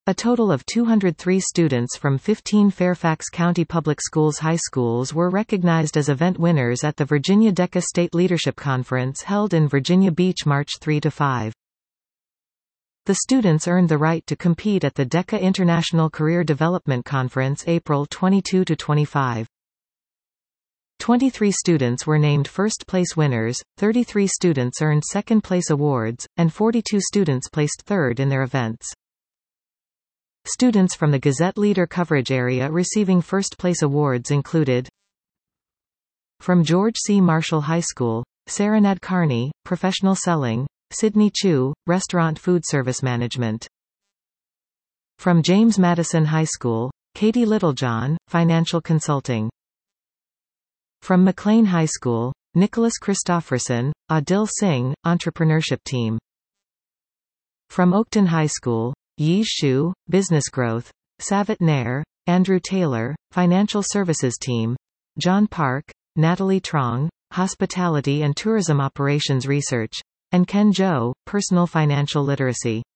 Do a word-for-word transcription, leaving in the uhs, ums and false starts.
A total of two hundred three students from fifteen Fairfax County Public Schools high schools were recognized as event winners at the Virginia DECA State Leadership Conference held in Virginia Beach March third to fifth. The students earned the right to compete at the DECA International Career Development Conference April twenty-second to twenty-fifth. twenty-three students were named first-place winners, thirty-three students earned second-place awards, and forty-two students placed third in their events. Students from the Gazette Leader coverage area receiving first-place awards included: from George C. Marshall High School, Saranad Carney, Professional Selling; Sydney Chu, Restaurant Food Service Management. From James Madison High School, Katie Littlejohn, Financial Consulting. From McLean High School, Nicholas Christofferson, Adil Singh, Entrepreneurship Team. From Oakton High School, Yi Shu, Business Growth; Savit Nair, Andrew Taylor, Financial Services Team; John Park, Natalie Trong, Hospitality and Tourism Operations Research; and Ken Zhou, Personal Financial Literacy.